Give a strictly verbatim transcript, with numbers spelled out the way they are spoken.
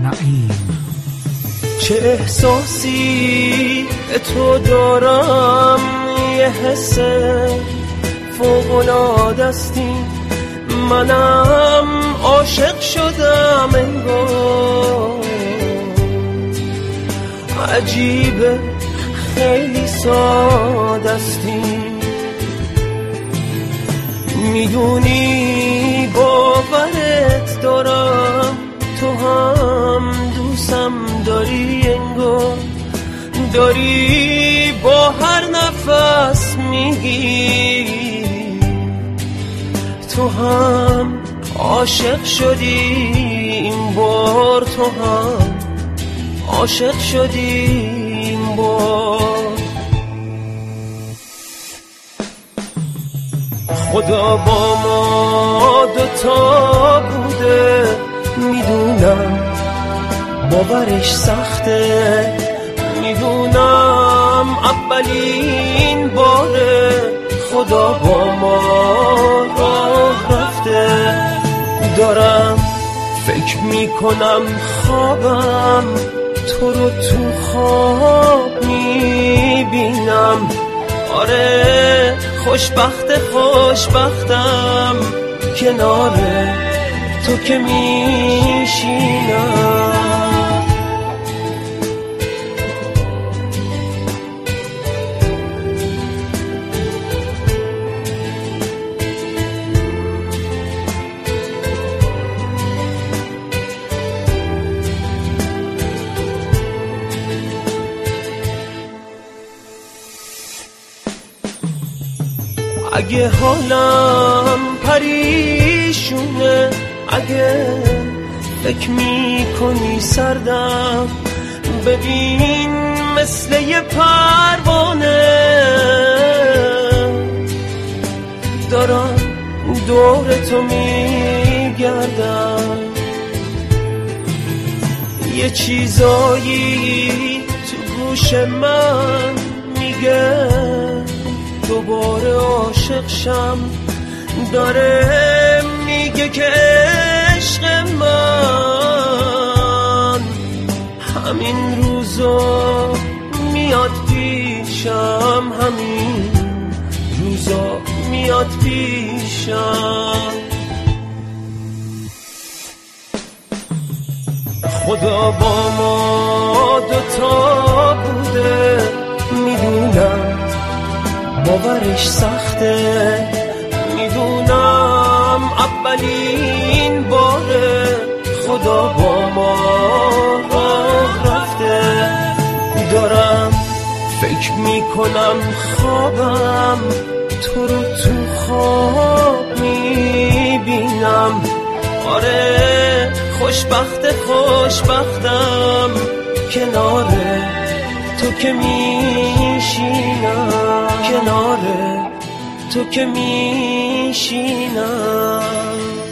نعیم. چه احساسی تو دارم، یه حس فوق‌العاده استی، منم عاشق شدم انگار. عجیبه خیلی ساده استی، میدونی باورت دارم، تو هم دوستم داری انگار، داری با هر نفس میگی تو هم عاشق شدی این بار، تو هم عاشق شدی این بار. خدا با ما دوتا بوده، میدونم باورش سخته، میدونم اولین باره خدا با ما راه رفته. دارم فکر میکنم خوابم، تو رو تو خواب میبینم. آره خوشبخت خوشبختم، کنار تو که میشینم. اگه حالم پریشونه، اگه فکر میکنی سردم، ببین مثل یه پروانه دارم دور تو میگردم. یه چیزایی تو گوش من میگه دوباره عاشق شم، داره میگه که عشق من همین روزا میاد پیشم، همین روزا میاد پیشم. خدا با ما دوتا بوده، میدونم باورش سخته، میدونم اولین باره خدا با ما راه رفته. دارم فکر میکنم خوابم، تو رو تو خواب میبینم. آره خوشبخت خوشبختم، کنار تو که میشینم، کنار تو که میشینم.